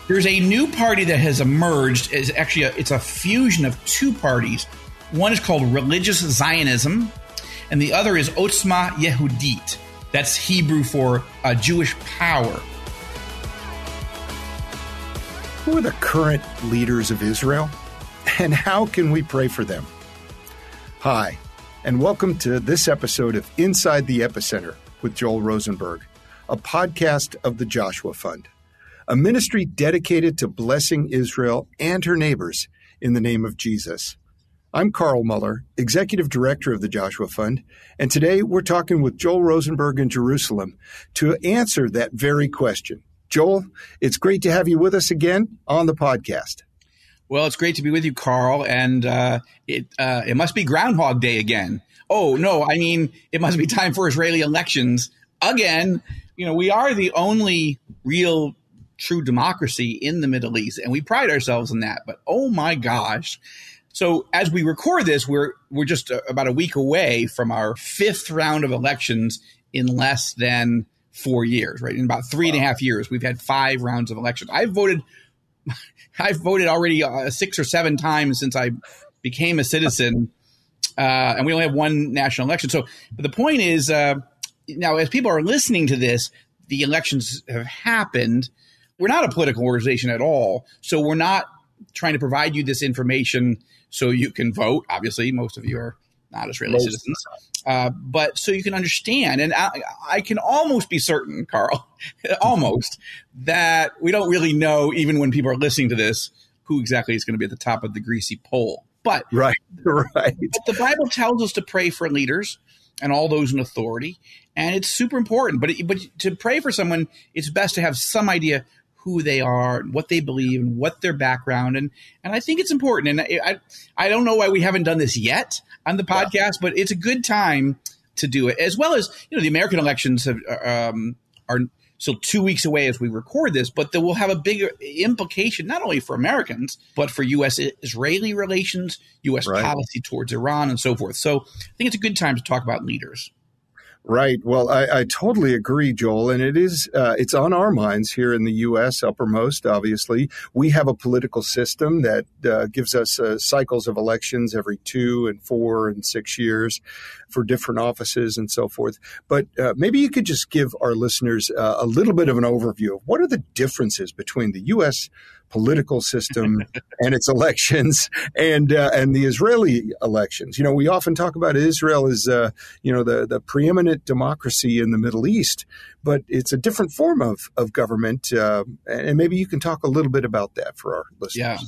There's a new party that has emerged. It's a fusion of two parties. One is called Religious Zionism, and the other is Otzma Yehudit. That's Hebrew for Jewish power. Who are the current leaders of Israel, and how can we pray for them? Hi, and welcome to this episode of Inside the Epicenter with Joel Rosenberg, a podcast of the Joshua Fund, a ministry dedicated to blessing Israel and her neighbors in the name of Jesus. I'm Carl Muller, Executive Director of the Joshua Fund, and today we're talking with Joel Rosenberg in Jerusalem to answer that very question. Joel, it's great to have you with us again on the podcast. Well, it's great to be with you, Carl, and it must be Groundhog Day again. Oh, no, I mean, it must be time for Israeli elections again. You know, we are the only real true democracy in the Middle East, and we pride ourselves in that. But oh my gosh. So as we record this, we're just about a week away from our fifth round of elections in less than 4 years, right? In about 3.5 years, we've had 5 rounds of elections. I've voted already 6 or 7 times since I became a citizen, and we only have one national election. So but the point is, now as people are listening to this, the elections have happened. We're not a political organization at all, so we're not trying to provide you this information so you can vote. Obviously, most of you are not Israeli citizens, but so you can understand. And I can almost be certain, Carl, almost, that we don't really know, even when people are listening to this, who exactly is going to be at the top of the greasy pole. But Right. But the Bible tells us to pray for leaders and all those in authority, and it's super important. But to pray for someone, it's best to have some idea who they are, what they believe, and what their background. And I think it's important. And I don't know why we haven't done this yet on the podcast, but it's a good time to do it. As well as, the American elections are still 2 weeks away as we record this, but they will have a bigger implication, not only for Americans, but for U.S.-Israeli relations, U.S. policy towards Iran, and so forth. So I think it's a good time to talk about leaders. Right. Well, I totally agree, Joel. And it's on our minds here in the U.S. uppermost, obviously. We have a political system that gives us cycles of elections every 2 and 4 and 6 years for different offices and so forth. But maybe you could just give our listeners a little bit of an overview of what are the differences between the U.S. political system and its elections and the Israeli elections. We often talk about Israel as, the preeminent democracy in the Middle East, but it's a different form of government. And maybe you can talk a little bit about that for our listeners. Yeah.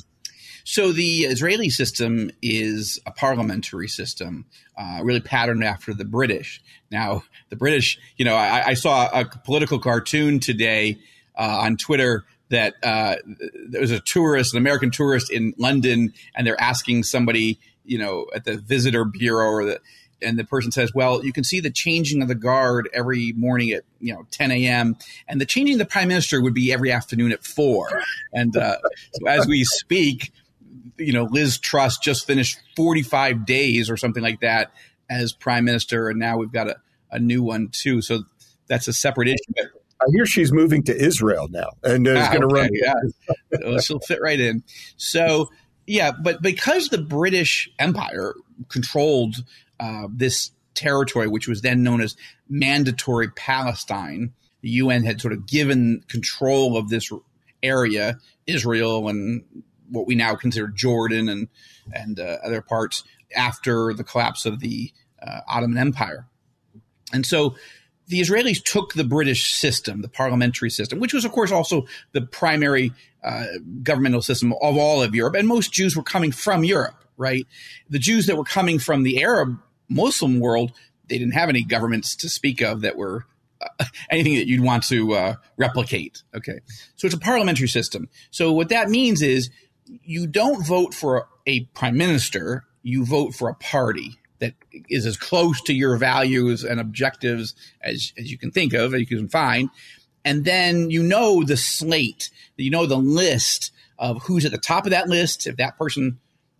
So the Israeli system is a parliamentary system, really patterned after the British. Now, the British, I saw a political cartoon today on Twitter that there was an American tourist in London, and they're asking somebody, at the visitor bureau and the person says, well, you can see the changing of the guard every morning at 10 a.m. and the changing of the prime minister would be every afternoon at 4. And so as we speak, Liz Truss just finished 45 days or something like that as prime minister, and now we've got a new one too. So that's a separate issue. I hear she's moving to Israel now and is going to run. Yeah, she'll fit right in. So, yeah, but because the British Empire controlled this territory, which was then known as Mandatory Palestine, the UN had sort of given control of this area, Israel and what we now consider Jordan and other parts, after the collapse of the Ottoman Empire. And so the Israelis took the British system, the parliamentary system, which was, of course, also the primary governmental system of all of Europe. And most Jews were coming from Europe, right? The Jews that were coming from the Arab Muslim world, they didn't have any governments to speak of that were anything that you'd want to replicate. Okay. So it's a parliamentary system. So what that means is you don't vote for a prime minister, you vote for a party that is as close to your values and objectives as you can think of, as you can find. And then the slate, the list of who's at the top of that list. If that person,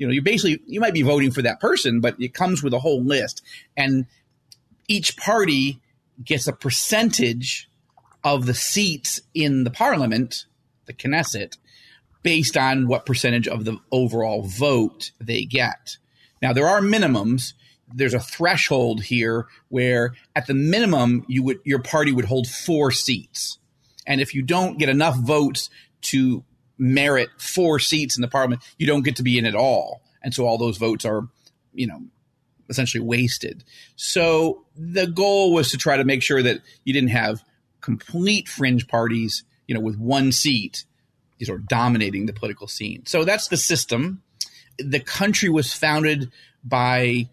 you might be voting for that person, but it comes with a whole list. And each party gets a percentage of the seats in the parliament, the Knesset, based on what percentage of the overall vote they get. Now, there are minimums. There's a threshold here where at the minimum, your party would hold 4 seats. And if you don't get enough votes to merit 4 seats in the parliament, you don't get to be in at all. And so all those votes are, essentially wasted. So the goal was to try to make sure that you didn't have complete fringe parties, with 1 seat sort of dominating the political scene. So that's the system. The country was founded by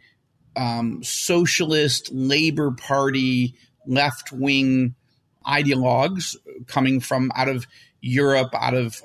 socialist, Labor Party, left-wing ideologues coming from out of Europe, out of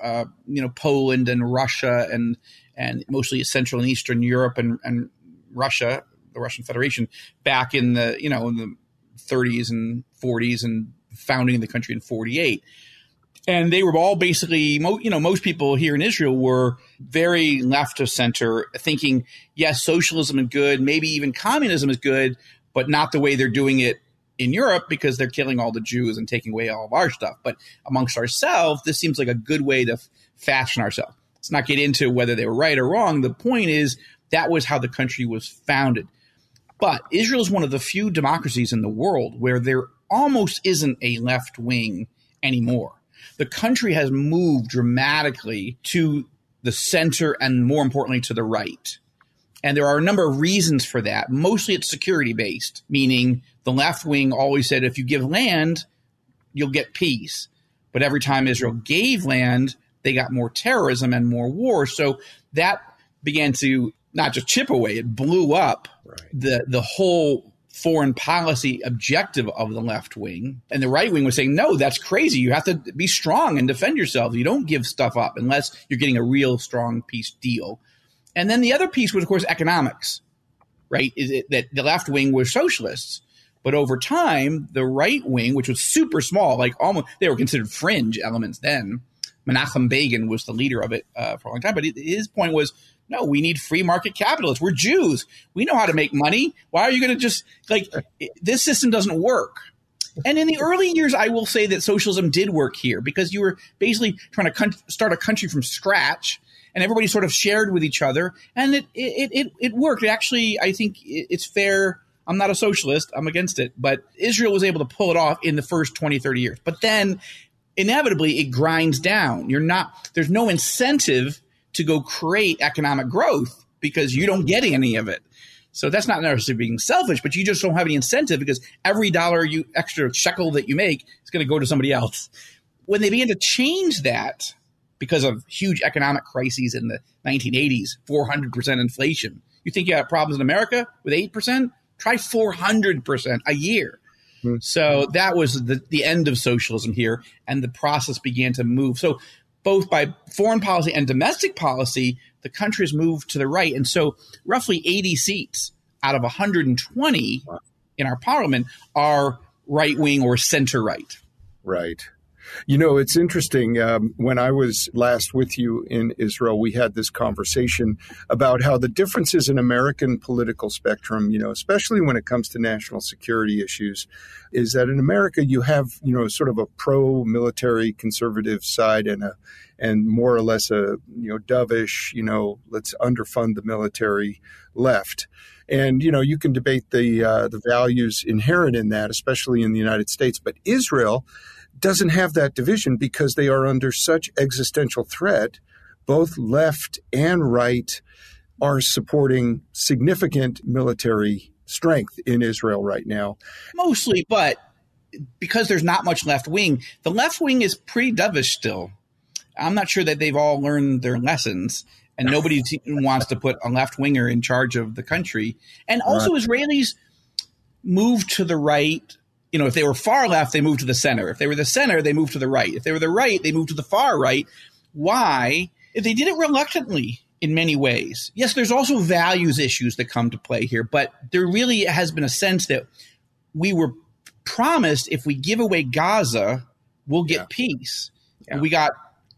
Poland and Russia and mostly Central and Eastern Europe and Russia, the Russian Federation, back in the in the 30s and 40s and founding the country in 48. And they were all basically, most people here in Israel were very left of center, thinking, yes, socialism is good, maybe even communism is good, but not the way they're doing it in Europe because they're killing all the Jews and taking away all of our stuff. But amongst ourselves, this seems like a good way to fashion ourselves. Let's not get into whether they were right or wrong. The point is that was how the country was founded. But Israel is one of the few democracies in the world where there almost isn't a left wing anymore. The country has moved dramatically to the center and, more importantly, to the right. And there are a number of reasons for that. Mostly it's security-based, meaning the left wing always said if you give land, you'll get peace. But every time Israel gave land, they got more terrorism and more war. So that began to not just chip away, it blew up the whole foreign policy objective of the left wing. And the right wing was saying, no, that's crazy. You have to be strong and defend yourself. You don't give stuff up unless you're getting a real strong peace deal. And then the other piece was, of course, economics, right? That the left wing was socialists. But over time, the right wing, which was super small, like almost they were considered fringe elements then. Menachem Begin was the leader of it for a long time. But his point was, no, we need free market capitalists. We're Jews. We know how to make money. Why are you going to just this system doesn't work? And in the early years, I will say that socialism did work here because you were basically trying to start a country from scratch and everybody sort of shared with each other. And it worked. Actually, I think it's fair. I'm not a socialist. I'm against it. But Israel was able to pull it off in the first 20, 30 years. But then inevitably it grinds down. There's no incentive to go create economic growth because you don't get any of it. So that's not necessarily being selfish, but you just don't have any incentive because every dollar extra shekel that you make is going to go to somebody else. When they began to change that because of huge economic crises in the 1980s, 400% inflation, you think you have problems in America with 8%? Try 400% a year. So that was the end of socialism here, and the process began to move. So both by foreign policy and domestic policy, the country has moved to the right. And so roughly 80 seats out of 120 in our parliament are right wing or center right. Right. It's interesting. When I was last with you in Israel, we had this conversation about how the differences in American political spectrum, especially when it comes to national security issues, is that in America you have, sort of a pro-military conservative side and more or less a, dovish, let's underfund the military left. And, you can debate the values inherent in that, especially in the United States. But Israel doesn't have that division because they are under such existential threat. Both left and right are supporting significant military strength in Israel right now. Mostly, but because there's not much left wing, the left wing is pretty dovish still. I'm not sure that they've all learned their lessons, and nobody wants to put a left winger in charge of the country. And also Israelis move to the right. If they were far left, they moved to the center. If they were the center, they moved to the right. If they were the right, they moved to the far right. Why? If they did it reluctantly in many ways. Yes, there's also values issues that come to play here, but there really has been a sense that we were promised if we give away Gaza, we'll get peace. Yeah. And we got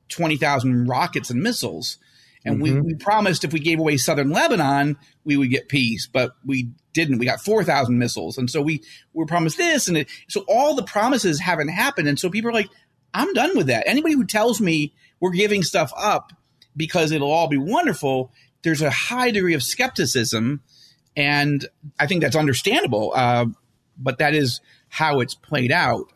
20,000 rockets and missiles. And we promised if we gave away southern Lebanon, we would get peace, but we didn't. We got 4,000 missiles. And so we were promised this. And so all the promises haven't happened. And so people are like, I'm done with that. Anybody who tells me we're giving stuff up because it'll all be wonderful, there's a high degree of skepticism. And I think that's understandable, but that is how it's played out.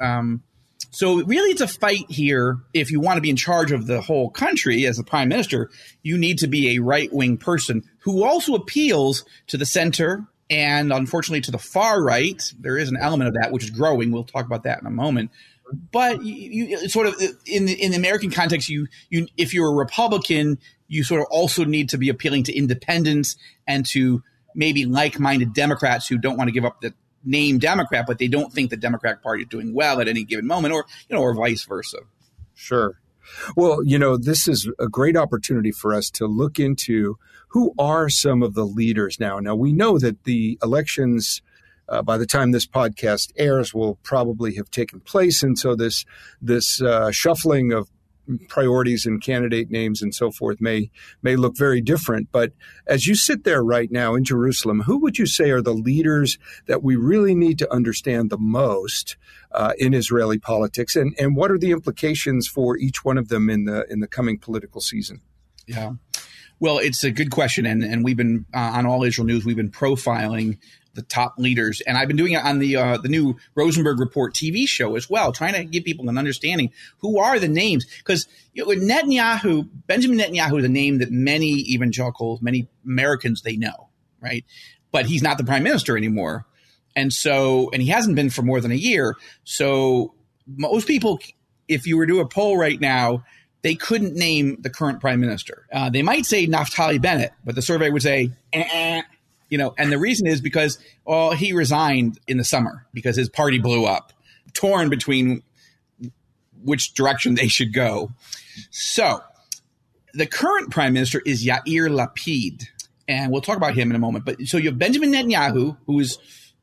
So really it's a fight here. If you want to be in charge of the whole country as the prime minister, you need to be a right-wing person who also appeals to the center and unfortunately to the far right. There is an element of that which is growing. We'll talk about that in a moment. But you sort of in the American context, you if you're a Republican, you sort of also need to be appealing to independents and to maybe like-minded Democrats who don't want to give up the name Democrat, but they don't think the Democratic Party is doing well at any given moment, or vice versa. Sure. Well, this is a great opportunity for us to look into who are some of the leaders now. Now, we know that the elections, by the time this podcast airs, will probably have taken place. And so this shuffling of priorities and candidate names and so forth may look very different. But as you sit there right now in Jerusalem, who would you say are the leaders that we really need to understand the most in Israeli politics, and what are the implications for each one of them in the coming political season? Yeah, well, it's a good question, and we've been on All Israel News. We've been profiling the top leaders, and I've been doing it on the new Rosenberg Report TV show as well, trying to give people an understanding who are the names. Because Netanyahu, Benjamin Netanyahu, is a name that many evangelicals, many Americans, they know, right? But he's not the prime minister anymore, and he hasn't been for more than a year. So most people, if you were to do a poll right now, they couldn't name the current prime minister. They might say Naftali Bennett, but the survey would say, and the reason is because, he resigned in the summer because his party blew up, torn between which direction they should go. So the current prime minister is Yair Lapid, and we'll talk about him in a moment. But so you have Benjamin Netanyahu, who is,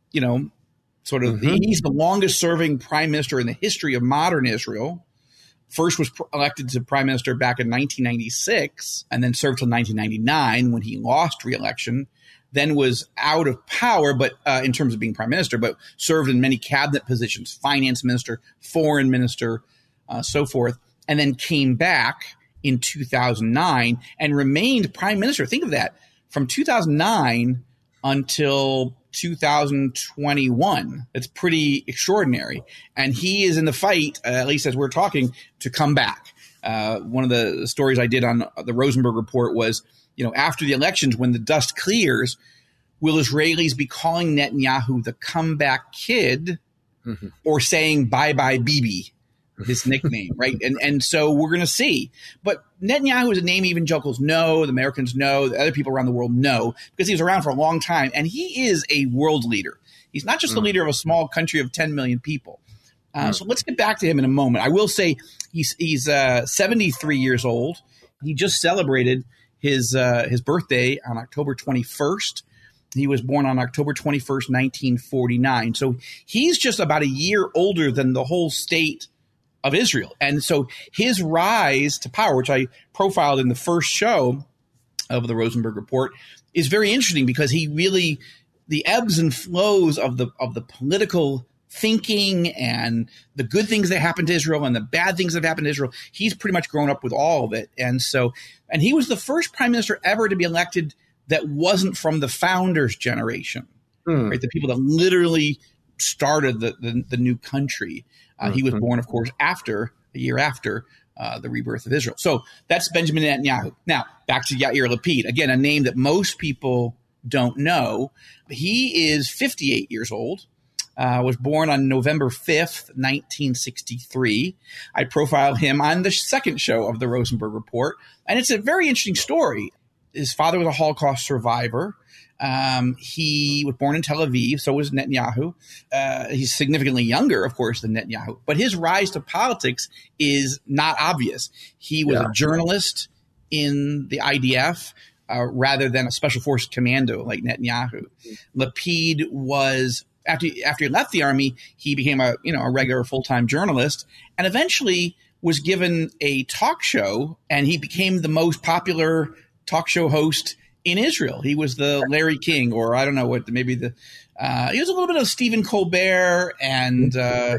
he's the longest serving prime minister in the history of modern Israel. First was elected to prime minister back in 1996 and then served till 1999 when he lost re-election. Then was out of power, but in terms of being prime minister, but served in many cabinet positions, finance minister, foreign minister, so forth, and then came back in 2009 and remained prime minister. Think of that, from 2009 until 2021. It's pretty extraordinary. And he is in the fight, at least as we're talking, to come back. One of the stories I did on the Rosenberg Report was, after the elections, when the dust clears, will Israelis be calling Netanyahu the comeback kid or saying bye-bye Bibi, his nickname, right? And so we're going to see. But Netanyahu is a name evangelicals know, the Americans know, the other people around the world know, because he was around for a long time. And he is a world leader. He's not just the leader of a small country of 10 million people. So let's get back to him in a moment. I will say he's 73 years old. He just celebrated his birthday on October 21st. He was born on October 21st, 1949. So he's just about a year older than the whole state of Israel. And so his rise to power, which I profiled in the first show of the Rosenberg Report, is very interesting because he really, the ebbs and flows of the political thinking and the good things that happened to Israel and the bad things that happened to Israel, he's pretty much grown up with all of it. And he was the first prime minister ever to be elected that wasn't from the founders' generation, right? The people that literally started the new country. He was born, of course, a year after the rebirth of Israel. So that's Benjamin Netanyahu. Now, back to Yair Lapid. Again, a name that most people don't know. He is 58 years old. Was born on November 5th, 1963. I profiled him on the second show of the Rosenberg Report, and it's a very interesting story. His father was a Holocaust survivor. He was born in Tel Aviv, so was Netanyahu. He's significantly younger, of course, than Netanyahu, but his rise to politics is not obvious. He was a journalist in the IDF, rather than a special forces commando like Netanyahu. Lapid was, after he left the army, he became a regular full-time journalist and eventually was given a talk show, and he became the most popular talk show host in Israel. He was the Larry King, or I don't know what, maybe he was a little bit of Stephen Colbert and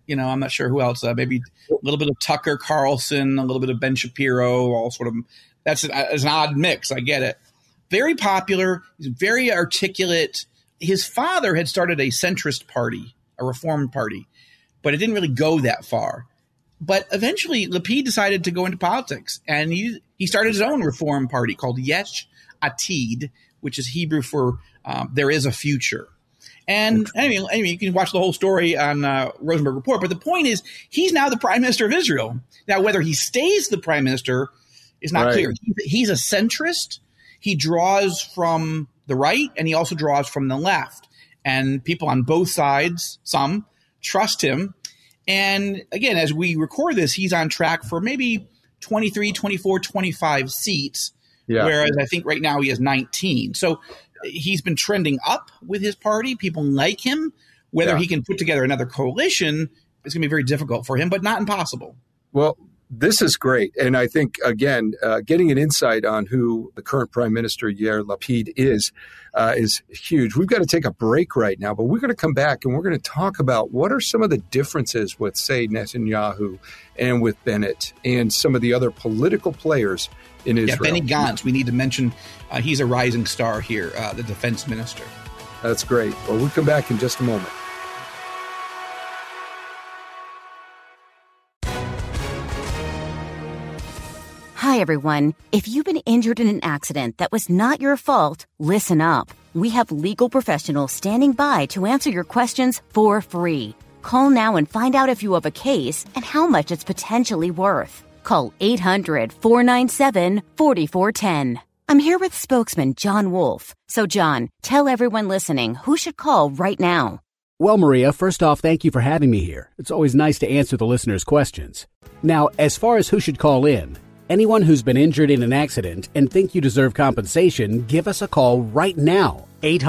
I'm not sure who else. Maybe a little bit of Tucker Carlson, a little bit of Ben Shapiro, all sort of. That's an odd mix. I get it. Very popular. He's very articulate. His father had started a centrist party, a reform party, but it didn't really go that far. But eventually, Lapid decided to go into politics, and he started his own reform party called Yesh Atid, which is Hebrew for there is a future. And anyway, you can watch the whole story on Rosenberg Report. But the point is, he's now the prime minister of Israel. Now, whether he stays the prime minister is not clear. He's a centrist. He draws from the right, and he also draws from the left. And people on both sides, some, trust him. And again, as we record this, he's on track for maybe 23, 24, 25 seats, whereas I think right now he has 19. So he's been trending up with his party. People like him. Whether he can put together another coalition is going to be very difficult for him, but not impossible. Well, this is great. And I think, again, getting an insight on who the current Prime Minister Yair Lapid is huge. We've got to take a break right now, but we're going to come back and we're going to talk about what are some of the differences with, say, Netanyahu and with Bennett and some of the other political players in Israel. Yeah, Benny Gantz, we need to mention he's a rising star here, the defense minister. That's great. Well, we'll come back in just a moment. Hi, everyone. If you've been injured in an accident that was not your fault, listen up. We have legal professionals standing by to answer your questions for free. Call now and find out if you have a case and how much it's potentially worth. Call 800-497-4410. I'm here with spokesman John Wolf. So, John, tell everyone listening who should call right now. Well, Maria, first off, thank you for having me here. It's always nice to answer the listeners' questions. Now, as far as who should call in, anyone who's been injured in an accident and think you deserve compensation, give us a call right now.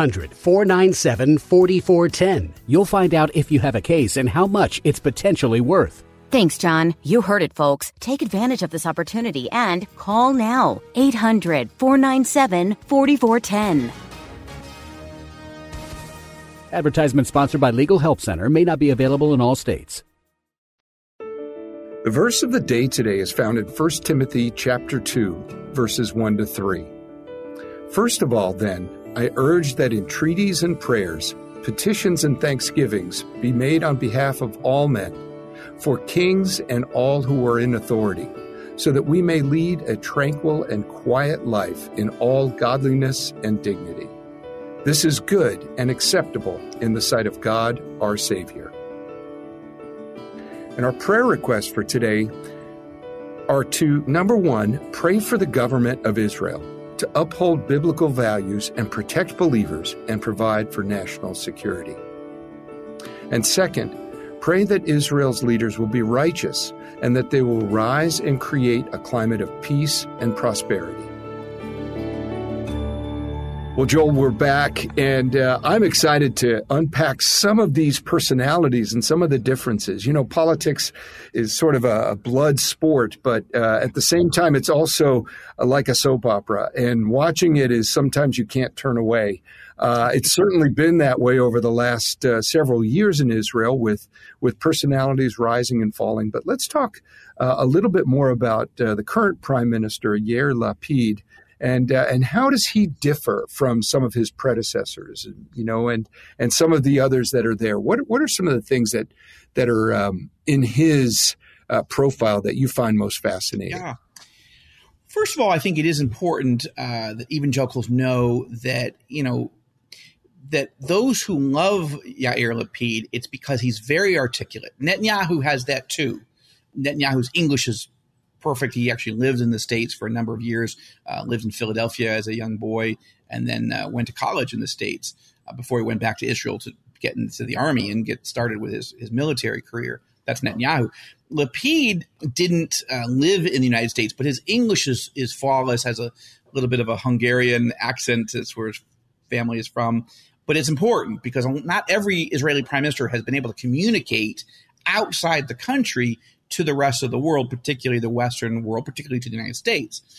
800-497-4410. You'll find out if you have a case and how much it's potentially worth. Thanks, John. You heard it, folks. Take advantage of this opportunity and call now. 800-497-4410. Advertisement sponsored by Legal Help Center. May not be available in all states. The verse of the day today is found in 1 Timothy chapter 2, verses 1 to 3. First of all, then, I urge that entreaties and prayers, petitions and thanksgivings be made on behalf of all men, for kings and all who are in authority, so that we may lead a tranquil and quiet life in all godliness and dignity. This is good and acceptable in the sight of God, our Savior. And our prayer requests for today are to, number one, pray for the government of Israel to uphold biblical values and protect believers and provide for national security. And second, pray that Israel's leaders will be righteous and that they will rise and create a climate of peace and prosperity. Well, Joel, we're back, and I'm excited to unpack some of these personalities and some of the differences. You know, politics is sort of a blood sport, but at the same time, it's also like a soap opera, and watching it is sometimes you can't turn away. It's certainly been that way over the last several years in Israel with personalities rising and falling. But let's talk a little bit more about the current Prime Minister, Yair Lapid. And how does he differ from some of his predecessors, you know, and some of the others that are there? What are some of the things that are in his profile that you find most fascinating? Yeah. First of all, I think it is important that evangelicals know that, you know, that those who love Yair Lapid, it's because he's very articulate. Netanyahu has that too. Netanyahu's English is perfect. He actually lived in the States for a number of years, lived in Philadelphia as a young boy, and then went to college in the States before he went back to Israel to get into the army and get started with his military career. That's Netanyahu. Lapid didn't live in the United States, but his English is flawless, has a little bit of a Hungarian accent. That's where his family is from. But it's important because not every Israeli prime minister has been able to communicate outside the country to the rest of the world, particularly the Western world, particularly to the United States.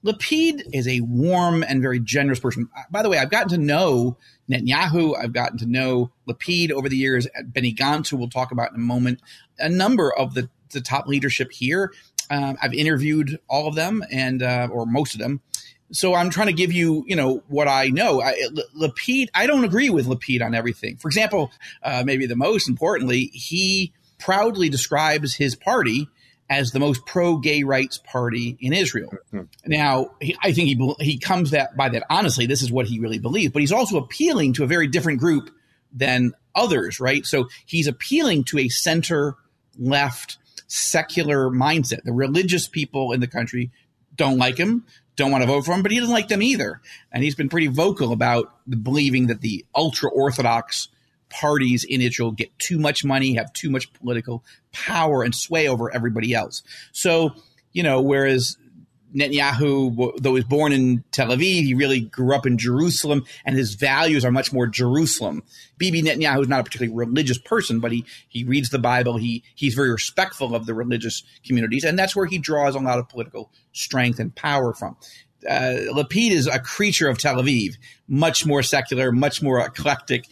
Lapid is a warm and very generous person. By the way, I've gotten to know Netanyahu. I've gotten to know Lapid over the years. Benny Gantz, who we'll talk about in a moment. A number of the top leadership here. I've interviewed all of them or most of them. So I'm trying to give you, what I know. Lapid, I don't agree with Lapid on everything. For example, maybe the most importantly, he proudly describes his party as the most pro-gay rights party in Israel. Mm-hmm. Now, I think he comes by that. Honestly, this is what he really believes. But he's also appealing to a very different group than others, right? So he's appealing to a center-left secular mindset. The religious people in the country don't like him, don't want to vote for him, but he doesn't like them either. And he's been pretty vocal about believing that the ultra-Orthodox parties in Israel get too much money, have too much political power and sway over everybody else. So, whereas Netanyahu, though he was born in Tel Aviv, he really grew up in Jerusalem, and his values are much more Jerusalem. Bibi Netanyahu is not a particularly religious person, but he reads the Bible. He's very respectful of the religious communities, and that's where he draws a lot of political strength and power from. Lapid is a creature of Tel Aviv, much more secular, much more eclectic.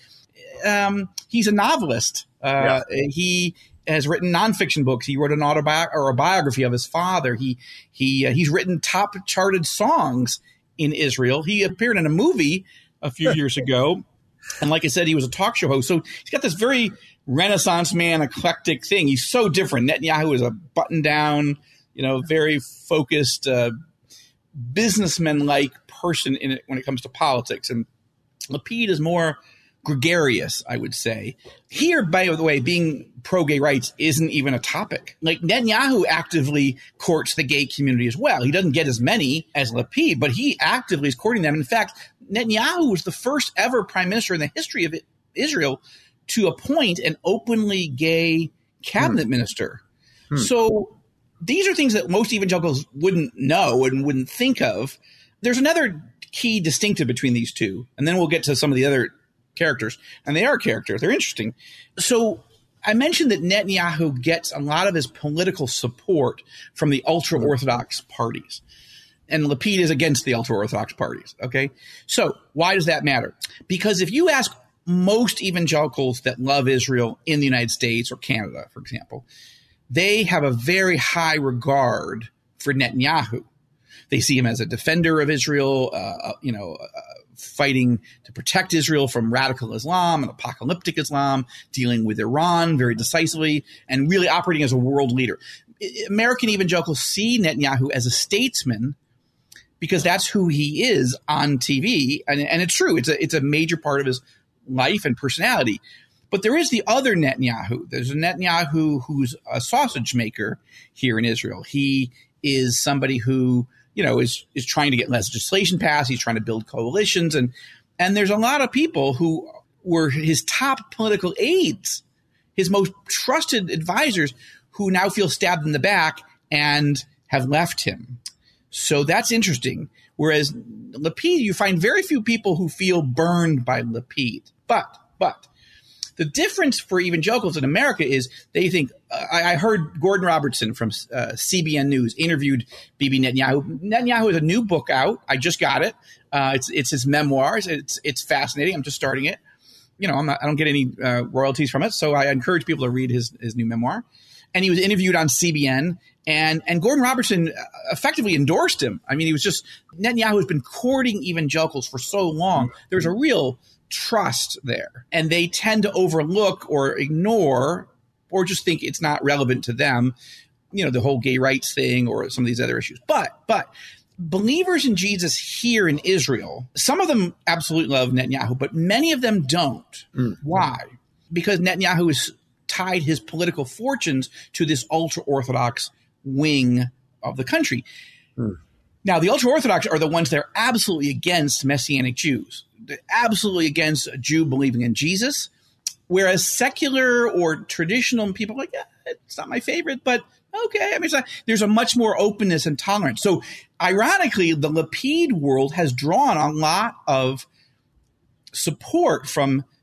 He's a novelist. He has written nonfiction books. He wrote a biography of his father. He's written top charted songs in Israel. He appeared in a movie a few years ago. And like I said, he was a talk show host. So he's got this very Renaissance man, eclectic thing. He's so different. Netanyahu is a button down, very focused, businessman-like person in it when it comes to politics. And Lapid is more gregarious, I would say. Here, by the way, being pro-gay rights isn't even a topic. Like Netanyahu actively courts the gay community as well. He doesn't get as many as Lapid, but he actively is courting them. In fact, Netanyahu was the first ever prime minister in the history of Israel to appoint an openly gay cabinet minister. So these are things that most evangelicals wouldn't know and wouldn't think of. There's another key distinctive between these two, and then we'll get to some of the other characters, and they are characters. They're interesting. So I mentioned that Netanyahu gets a lot of his political support from the ultra-Orthodox parties, and Lapid is against the ultra-Orthodox parties, okay? So why does that matter? Because if you ask most evangelicals that love Israel in the United States or Canada, for example, they have a very high regard for Netanyahu. They see him as a defender of Israel, fighting to protect Israel from radical Islam and apocalyptic Islam, dealing with Iran very decisively, and really operating as a world leader. American evangelicals see Netanyahu as a statesman because that's who he is on TV. And it's true. It's a major part of his life and personality. But there is the other Netanyahu. There's a Netanyahu who's a sausage maker here in Israel. He is somebody who is trying to get legislation passed. He's trying to build coalitions. And there's a lot of people who were his top political aides, his most trusted advisors, who now feel stabbed in the back and have left him. So that's interesting. Whereas Lapid, you find very few people who feel burned by Lapid. But the difference for evangelicals in America is they think I heard Gordon Robertson from CBN News interviewed Bibi Netanyahu. Netanyahu has a new book out. I just got it. It's his memoirs. It's fascinating. I'm just starting it. I don't get any royalties from it, so I encourage people to read his new memoir. And he was interviewed on CBN, and Gordon Robertson effectively endorsed him. I mean, Netanyahu has been courting evangelicals for so long. There's a real trust there, and they tend to overlook or ignore or just think it's not relevant to them, the whole gay rights thing or some of these other issues. But believers in Jesus here in Israel, some of them absolutely love Netanyahu, but many of them don't. Why? Because Netanyahu has tied his political fortunes to this ultra-Orthodox wing of the country. Now, the ultra-Orthodox are the ones that are absolutely against Messianic Jews. They're absolutely against a Jew believing in Jesus, whereas secular or traditional people are like, it's not my favorite, but okay. I mean, there's a much more openness and tolerance. So ironically, the Lapid world has drawn a lot of support from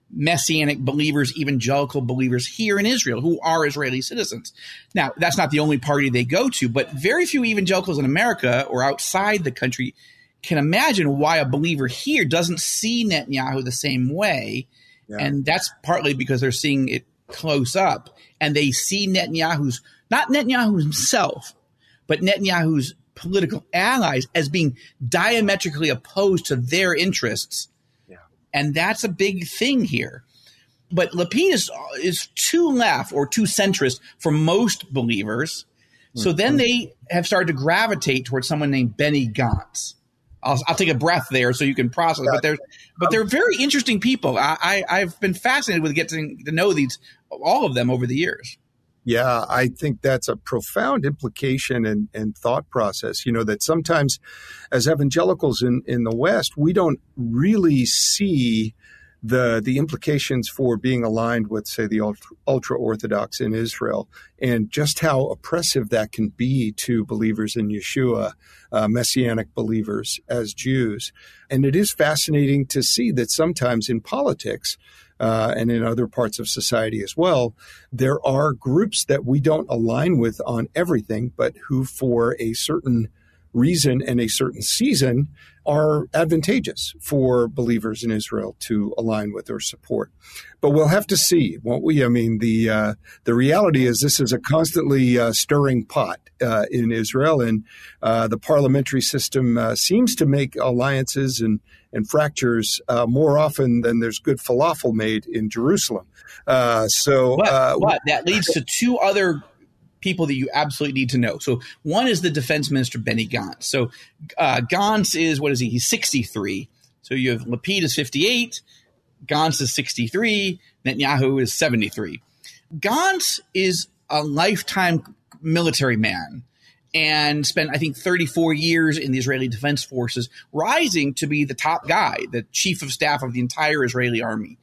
Messianic believers, evangelical believers here in Israel who are Israeli citizens. Now, that's not the only party they go to, but very few evangelicals in America or outside the country can imagine why a believer here doesn't see Netanyahu the same way. Yeah. And that's partly because they're seeing it close up, and they see Netanyahu's, not Netanyahu himself, but Netanyahu's political allies as being diametrically opposed to their interests. And that's a big thing here. But Lapid is too left or too centrist for most believers. So then they have started to gravitate towards someone named Benny Gantz. I'll take a breath there so you can process. But they're very interesting people. I've been fascinated with getting to know all of them over the years. Yeah, I think that's a profound implication and thought process, that sometimes as evangelicals in the West, we don't really see the implications for being aligned with, say, the ultra-Orthodox in Israel, and just how oppressive that can be to believers in Yeshua, Messianic believers as Jews. And it is fascinating to see that sometimes in politics, and in other parts of society as well, there are groups that we don't align with on everything, but who for a certain reason and a certain season are advantageous for believers in Israel to align with or support. But we'll have to see, won't we? I mean, the reality is this is a constantly stirring pot in Israel, and the parliamentary system seems to make alliances and fractures more often than there's good falafel made in Jerusalem. But that leads to two other people that you absolutely need to know. So one is the defense minister, Benny Gantz. So Gantz is, what is he? He's 63. So you have Lapid is 58, Gantz is 63, Netanyahu is 73. Gantz is a lifetime military man and spent, I think, 34 years in the Israeli Defense Forces, rising to be the top guy, the chief of staff of the entire Israeli army,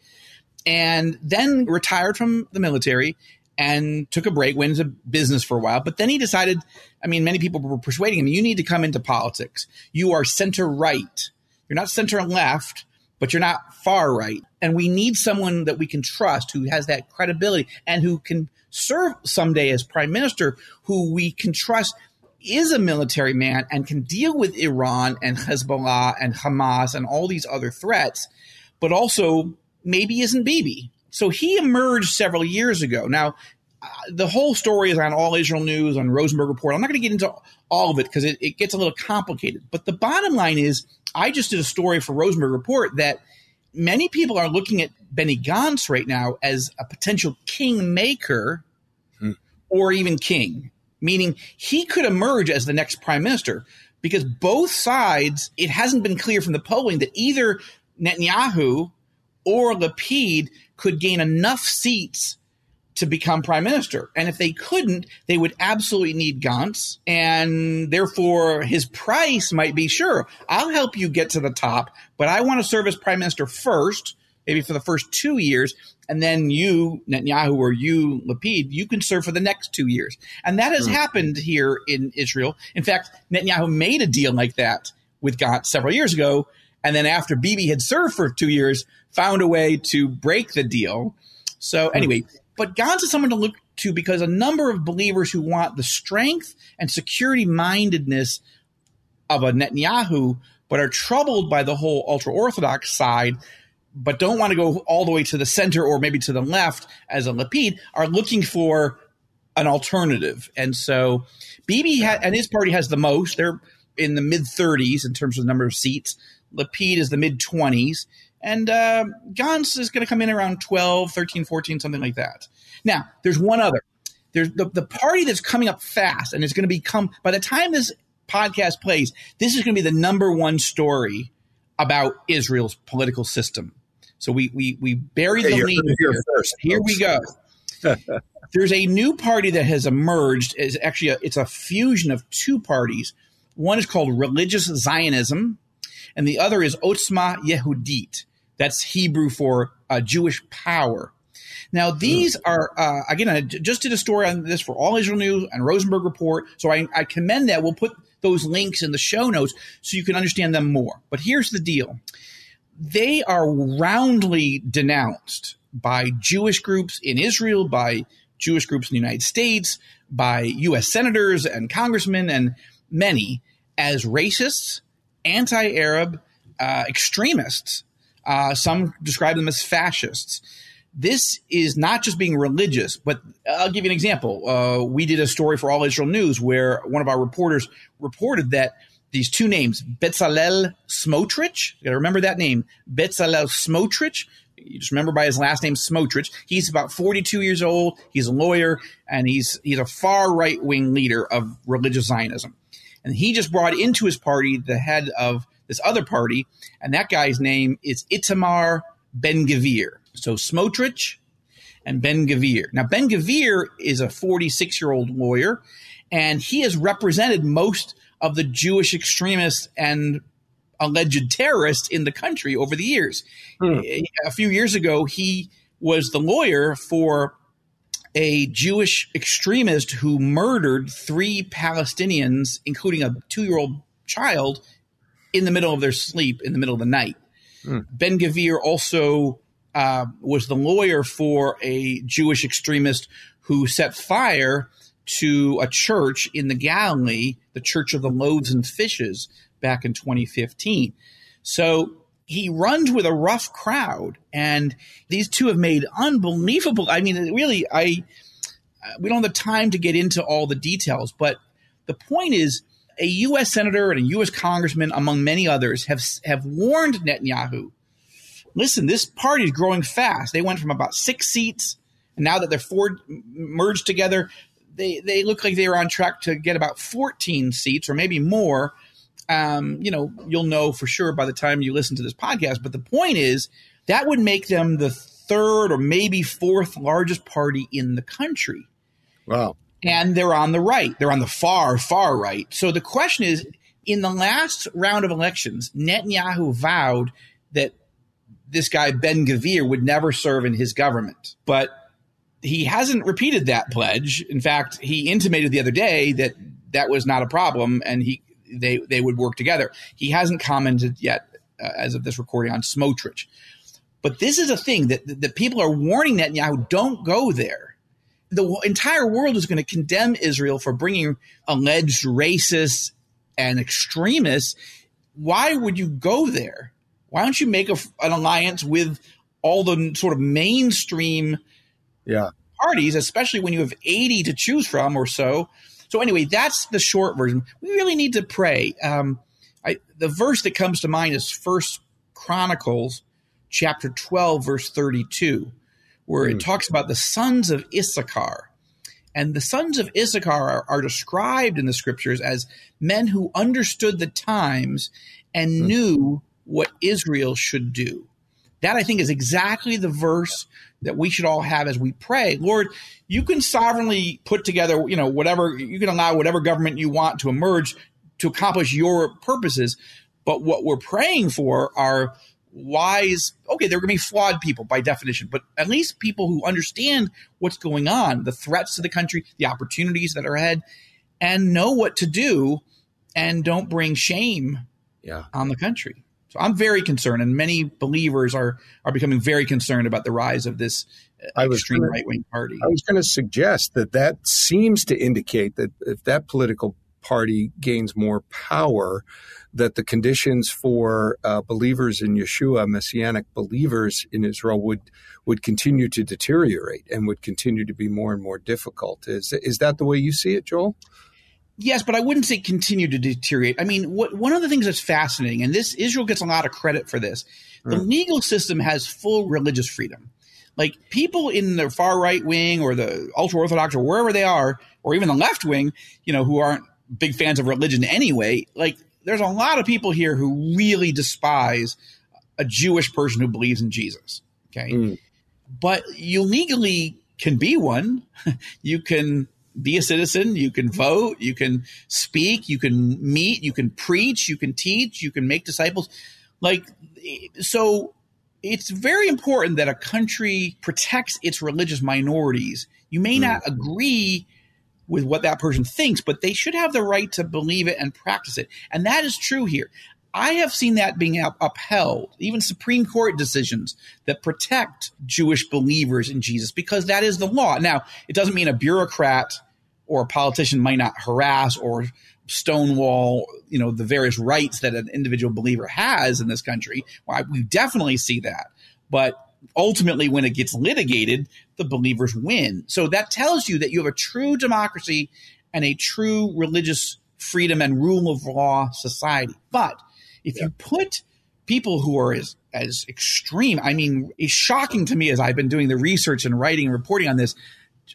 and then retired from the military and took a break, went into business for a while. But then he decided, many people were persuading him, you need to come into politics. You are center right. You're not center left, but you're not far right. And we need someone that we can trust, who has that credibility and who can serve someday as prime minister, who we can trust is a military man and can deal with Iran and Hezbollah and Hamas and all these other threats, but also maybe isn't Bibi. So he emerged several years ago. Now, the whole story is on All Israel News, on Rosenberg Report. I'm not going to get into all of it because it gets a little complicated. But the bottom line is, I just did a story for Rosenberg Report that many people are looking at Benny Gantz right now as a potential kingmaker or even king, meaning he could emerge as the next prime minister, because both sides, it hasn't been clear from the polling that either Netanyahu or Lapid could gain enough seats to become prime minister. And if they couldn't, they would absolutely need Gantz. And therefore, his price might be, sure, I'll help you get to the top, but I want to serve as prime minister first, maybe for the first 2 years. And then you, Netanyahu, or you, Lapid, you can serve for the next 2 years. And that has happened here in Israel. In fact, Netanyahu made a deal like that with Gantz several years ago. And then after Bibi had served for 2 years, found a way to break the deal. So anyway, but Gantz is someone to look to because a number of believers who want the strength and security-mindedness of a Netanyahu, but are troubled by the whole ultra-Orthodox side, but don't want to go all the way to the center or maybe to the left as a Lapid, are looking for an alternative. And so Bibi and his party has the most. They're in the mid-30s in terms of the number of seats. Lapid is the mid-20s. And Gantz is going to come in around 12, 13, 14, something like that. Now, there's one other. There's the party that's coming up fast, and it's going to become, by the time this podcast plays, this is going to be the number one story about Israel's political system. So we buried the lead here. Here we go. There's a new party that has emerged. It's a fusion of two parties. One is called Religious Zionism, and the other is Otzma Yehudit. That's Hebrew for Jewish power. Now, these are, again, I just did a story on this for All Israel News and Rosenberg Report, so I commend that. We'll put those links in the show notes so you can understand them more. But here's the deal. they are roundly denounced by Jewish groups in Israel, by Jewish groups in the United States, by U.S. senators and congressmen and many as racists, anti-Arab, extremists. Some describe them as fascists. This is not just being religious, but I'll give you an example. We did a story for All Israel News where one of our reporters reported that these two names, Bezalel Smotrich, you got to remember that name, Bezalel Smotrich. You just remember by his last name, Smotrich. He's about 42 years old. He's a lawyer, and he's a far right-wing leader of religious Zionism. And he just brought into his party the head of this other party, and that guy's name is Itamar Ben-Gvir. So Smotrich and Ben-Gvir. Now, Ben-Gvir is a 46-year-old lawyer, and he has represented most of the Jewish extremists and alleged terrorists in the country over the years. A few years ago, he was the lawyer for a Jewish extremist who murdered 3 Palestinians, including a 2-year-old child, in the middle of their sleep, in the middle of the night. Ben-Gvir also was the lawyer for a Jewish extremist who set fire to a church in the Galilee, the Church of the Loaves and Fishes, back in 2015. So he runs with a rough crowd, and these two have made unbelievable. I mean, really, we don't have the time to get into all the details, but the point is, a U.S. senator and a U.S. congressman, among many others, have warned Netanyahu, listen, this party is growing fast. They went from about 6 seats, and now that they're 4 merged together, they look like they were on track to get about 14 seats or maybe more. You'll know for sure by the time you listen to this podcast. But the point is that would make them the 3rd or maybe 4th largest party in the country. Wow. And they're on the right. They're on the far, far right. So the question is, in the last round of elections, Netanyahu vowed that this guy Ben-Gvir would never serve in his government. But he hasn't repeated that pledge. In fact, he intimated the other day that that was not a problem and they would work together. He hasn't commented yet, as of this recording, on Smotrich. But this is a thing that people are warning Netanyahu, don't go there. The entire world is going to condemn Israel for bringing alleged racists and extremists. Why would you go there? Why don't you make an alliance with all the sort of mainstream parties, especially when you have 80 to choose from or so? So anyway, that's the short version. We really need to pray. The verse that comes to mind is 1 Chronicles chapter 12, verse 32, where it talks about the sons of Issachar. And the sons of Issachar are described in the scriptures as men who understood the times and knew what Israel should do. That, I think, is exactly the verse that we should all have as we pray. Lord, you can sovereignly put together, whatever, you can allow whatever government you want to emerge to accomplish your purposes. But what we're praying for are wise, okay, they're going to be flawed people by definition, but at least people who understand what's going on, the threats to the country, the opportunities that are ahead, and know what to do and don't bring shame on the country. So I'm very concerned, and many believers are becoming very concerned about the rise of this extreme right-wing party. I was going to suggest that seems to indicate that if that political party gains more power, that the conditions for believers in Yeshua, Messianic believers in Israel, would continue to deteriorate and would continue to be more and more difficult. Is that the way you see it, Joel? Yes, but I wouldn't say continue to deteriorate. I mean, one of the things that's fascinating, and Israel gets a lot of credit for this, the legal system has full religious freedom. Like people in the far right wing or the ultra Orthodox or wherever they are, or even the left wing, who aren't big fans of religion anyway, like there's a lot of people here who really despise a Jewish person who believes in Jesus. Okay. But you legally can be one. You can be a citizen, you can vote, you can speak, you can meet, you can preach, you can teach, you can make disciples. So it's very important that a country protects its religious minorities. You may not agree with what that person thinks, but they should have the right to believe it and practice it. And that is true here. I have seen that being upheld, even Supreme Court decisions that protect Jewish believers in Jesus, because that is the law. Now, it doesn't mean a bureaucrat or a politician might not harass or stonewall, the various rights that an individual believer has in this country. Well, we definitely see that. But ultimately, when it gets litigated, the believers win. So that tells you that you have a true democracy and a true religious freedom and rule of law society. But if you put people who are as extreme, I mean, it's shocking to me as I've been doing the research and writing and reporting on this,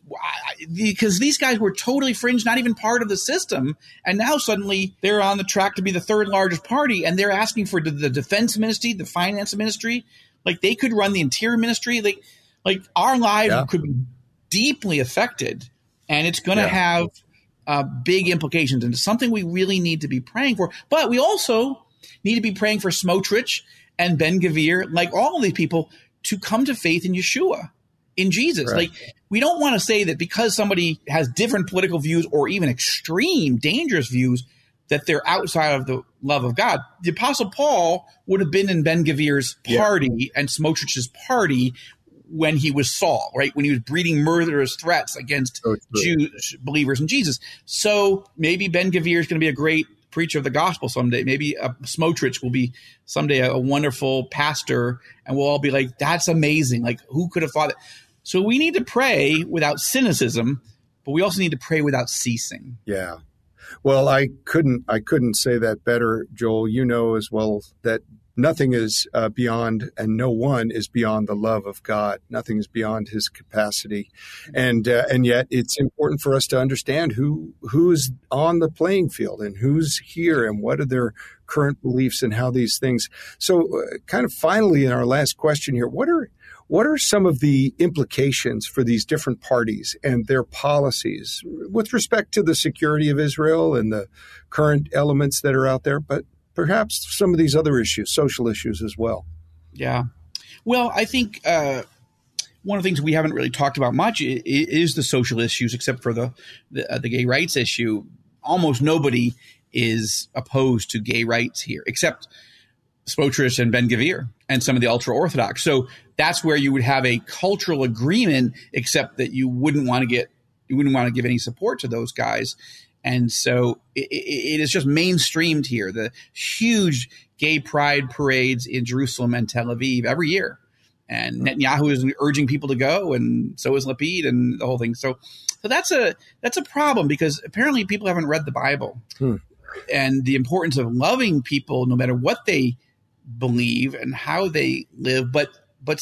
because these guys were totally fringe, not even part of the system. And now suddenly they're on the track to be the third largest party. And they're asking for the defense ministry, the finance ministry. Like they could run the interior ministry. Like our lives could be deeply affected. And it's going to have big implications. And it's something we really need to be praying for. But we also need to be praying for Smotrich and Ben-Gvir, like all of these people, to come to faith in Yeshua, in Jesus. Right. Like, we don't want to say that because somebody has different political views or even extreme, dangerous views that they're outside of the love of God. The Apostle Paul would have been in Ben-Gvir's party and Smotrich's party when he was Saul, right? When he was breeding murderous threats against Jewish believers in Jesus. So maybe Ben-Gvir is going to be a great preacher of the gospel someday. Maybe Smotrich will be someday a wonderful pastor, and we'll all be like, that's amazing. Like, who could have thought it? So we need to pray without cynicism, but we also need to pray without ceasing. Yeah. Well, I couldn't say that better, Joel. You know as well that nothing is beyond, and no one is beyond the love of God. Nothing is beyond his capacity. And yet it's important for us to understand who's on the playing field and who's here and what are their current beliefs and how these things. So kind of finally in our last question here, what are some of the implications for these different parties and their policies with respect to the security of Israel and the current elements that are out there, but perhaps some of these other issues, social issues as well? Yeah. Well, I think one of the things we haven't really talked about much is the social issues, except for the gay rights issue. Almost nobody is opposed to gay rights here, except Smotrich and Ben-Gvir and some of the ultra-Orthodox. So that's where you would have a cultural agreement, except that you wouldn't want to give any support to those guys. And so it is just mainstreamed here. The huge gay pride parades in Jerusalem and Tel Aviv every year. And Netanyahu is urging people to go, and so is Lapid and the whole thing. So that's a problem, because apparently people haven't read the Bible and the importance of loving people no matter what they believe and how they live, but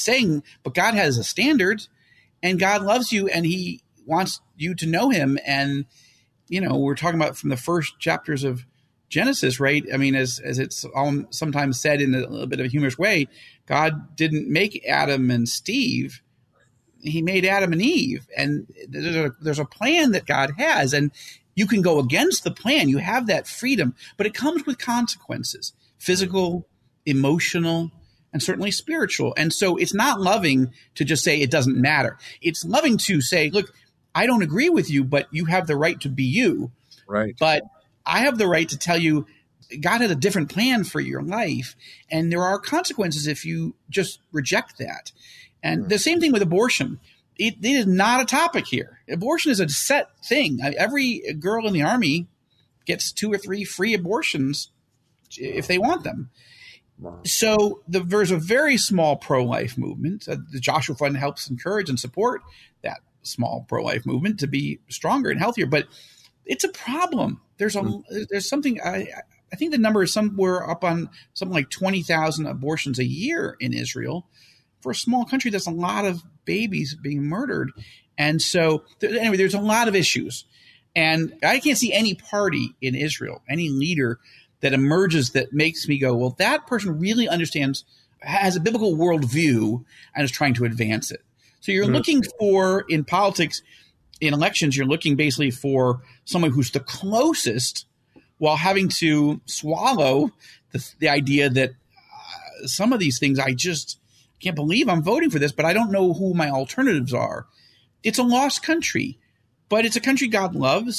God has a standard, and God loves you, and he wants you to know him. And we're talking about from the first chapters of Genesis, right? I mean, as it's sometimes said in a little bit of a humorous way, God didn't make Adam and Steve. He made Adam and Eve. And there's a plan that God has, and you can go against the plan. You have that freedom, but it comes with consequences, physical, emotional, and certainly spiritual. And so it's not loving to just say it doesn't matter. It's loving to say, look, I don't agree with you, but you have the right to be you. Right. But I have the right to tell you God has a different plan for your life, and there are consequences if you just reject that. And the same thing with abortion. It is not a topic here. Abortion is a set thing. Every girl in the Army gets 2 or 3 free abortions if they want them. Wow. So there's a very small pro-life movement. The Joshua Fund helps encourage and support that small pro-life movement to be stronger and healthier. But it's a problem. There's something. I think the number is somewhere up on something like 20,000 abortions a year in Israel. For a small country, that's a lot of babies being murdered. And so anyway, there's a lot of issues. And I can't see any party in Israel, any leader that emerges that makes me go, well, that person really understands, has a biblical worldview, and is trying to advance it. So you're looking for, in politics, in elections, you're looking basically for someone who's the closest, while having to swallow the idea that some of these things, I just can't believe I'm voting for this, but I don't know who my alternatives are. It's a lost country, but it's a country God loves.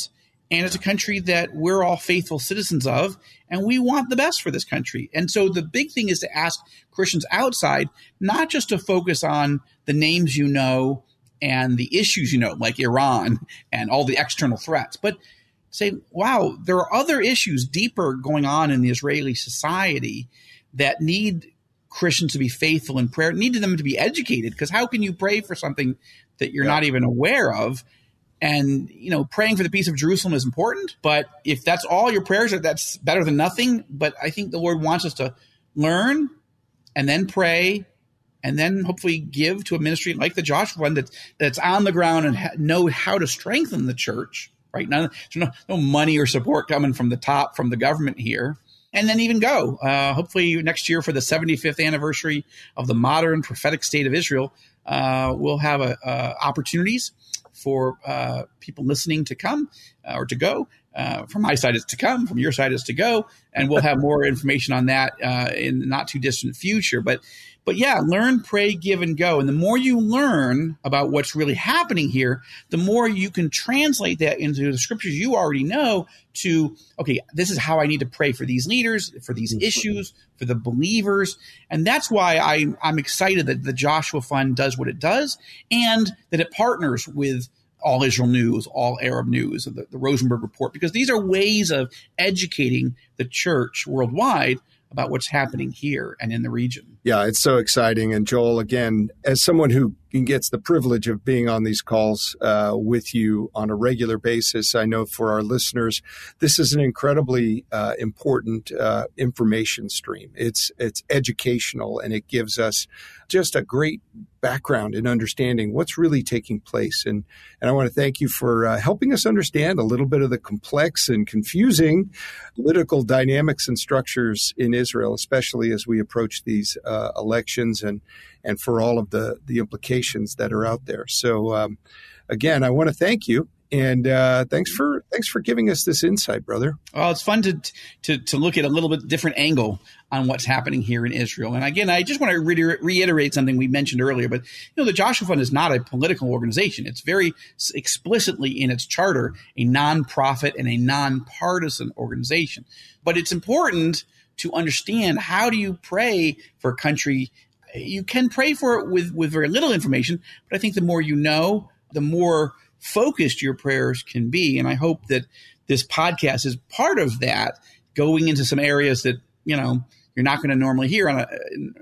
And it's a country that we're all faithful citizens of, and we want the best for this country. And so the big thing is to ask Christians outside, not just to focus on the names you know and the issues you know, like Iran and all the external threats, but say, wow, there are other issues deeper going on in the Israeli society that need Christians to be faithful in prayer, need them to be educated, because how can you pray for something that you're not even aware of? And, praying for the peace of Jerusalem is important, but if that's all your prayers are, that's better than nothing. But I think the Lord wants us to learn and then pray and then hopefully give to a ministry like the Joshua Fund that's on the ground and know how to strengthen the church, right? There's no money or support coming from the top, from the government here. And then even go, hopefully next year for the 75th anniversary of the modern prophetic state of Israel, we'll have opportunities for people listening to come or to go. From my side, it's to come. From your side, it's to go. And we'll have more information on that in the not too distant future. But yeah, learn, pray, give, and go. And the more you learn about what's really happening here, the more you can translate that into the scriptures you already know to, okay, this is how I need to pray for these leaders, for these issues, for the believers. And that's why I'm excited that the Joshua Fund does what it does and that it partners with All Israel News, All Arab News, the Rosenberg Report, because these are ways of educating the church worldwide about what's happening here and in the region. Yeah, it's so exciting. And Joel, again, as someone who gets the privilege of being on these calls with you on a regular basis, I know for our listeners, this is an incredibly important information stream. It's educational, and it gives us just a great background in understanding what's really taking place. And I want to thank you for helping us understand a little bit of the complex and confusing political dynamics and structures in Israel, especially as we approach these elections and for all of the implications that are out there. So again, I want to thank you. And thanks for giving us this insight, brother. Well, it's fun to look at a little bit different angle on what's happening here in Israel. And again, I just want to reiterate something we mentioned earlier. But the Joshua Fund is not a political organization. It's very explicitly in its charter a nonprofit and a nonpartisan organization. But it's important to understand, how do you pray for a country? You can pray for it with very little information, but I think the more you know, the more focused your prayers can be. And I hope that this podcast is part of that, going into some areas that, you're not going to normally hear on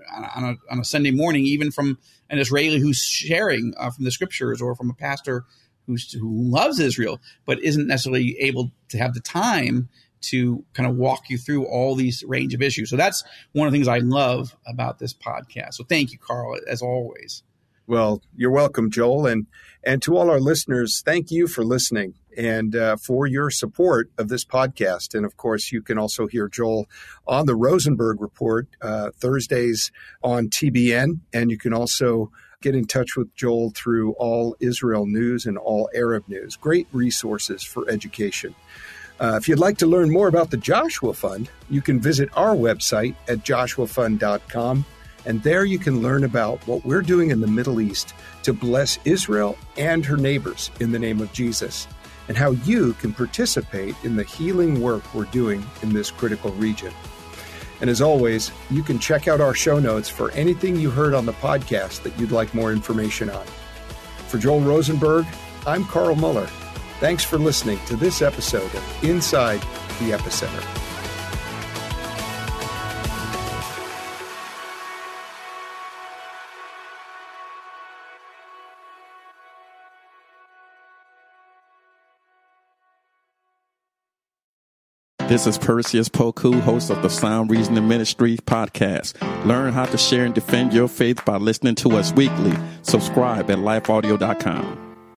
a Sunday morning, even from an Israeli who's sharing from the scriptures, or from a pastor who loves Israel, but isn't necessarily able to have the time to kind of walk you through all these range of issues. So that's one of the things I love about this podcast. So thank you, Carl, as always. Well, you're welcome, Joel. And to all our listeners, thank you for listening and for your support of this podcast. And of course, you can also hear Joel on the Rosenberg Report Thursdays on TBN. And you can also get in touch with Joel through All Israel News and All Arab News. Great resources for education. If you'd like to learn more about the Joshua Fund, you can visit our website at joshuafund.com. And there you can learn about what we're doing in the Middle East to bless Israel and her neighbors in the name of Jesus, and how you can participate in the healing work we're doing in this critical region. And as always, you can check out our show notes for anything you heard on the podcast that you'd like more information on. For Joel Rosenberg, I'm Carl Muller. Thanks for listening to this episode of Inside the Epicenter. This is Perseus Poku, host of the Sound Reasoning Ministry podcast. Learn how to share and defend your faith by listening to us weekly. Subscribe at lifeaudio.com.